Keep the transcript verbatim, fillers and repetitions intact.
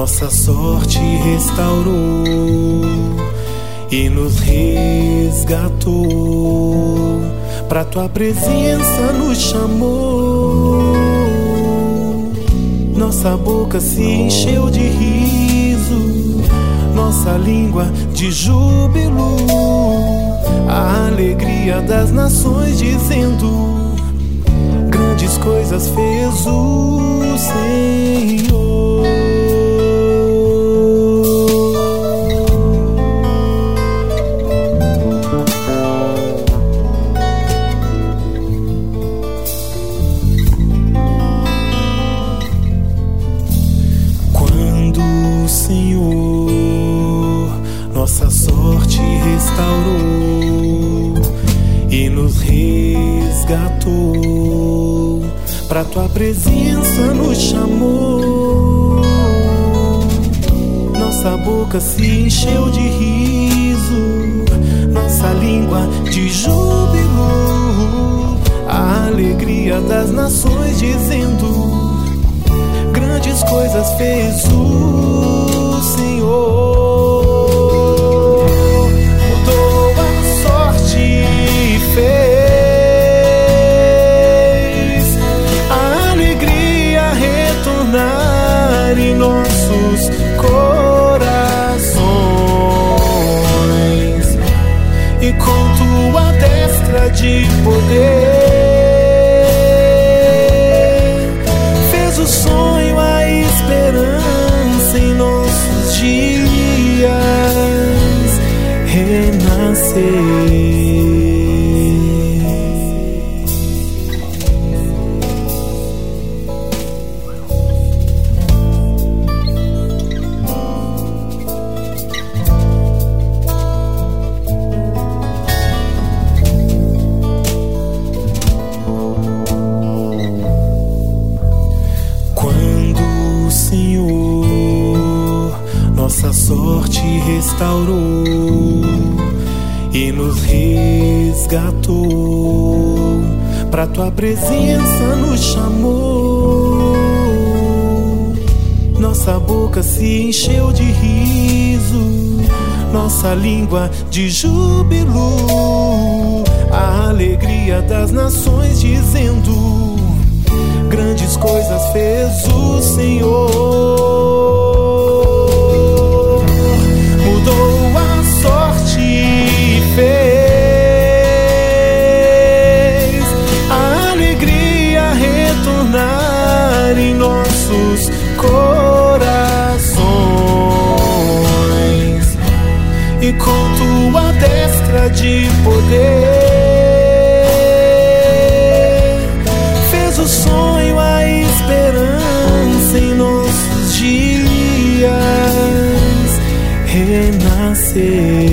nossa sorte restaurou e nos resgatou. Pra tua presença nos chamou. Nossa boca se encheu de riso, nossa língua de júbilo, a alegria das nações dizendo: grandes coisas fez o Senhor. Quando o Senhor nossa sorte restaurou e nos resgatou, pra tua presença nos chamou. Nossa boca se encheu de riso, nossa língua de júbilo, a alegria das nações dizendo: grandes coisas fez o Senhor. Mudou a sorte e fez a alegria retornar em nossos corações, e com tua destra de poder fez o sonho, a esperança em nossos dias renascer. Nossa sorte restaurou e nos resgatou, pra tua presença nos chamou. Nossa boca se encheu de riso, nossa língua de júbilo, a alegria das nações dizendo: grandes coisas fez o Senhor. Mudou a sorte e fez a alegria retornar em nossos corações, e com tua destra de poder fez o sonho, a esperança em nossos dias renascer.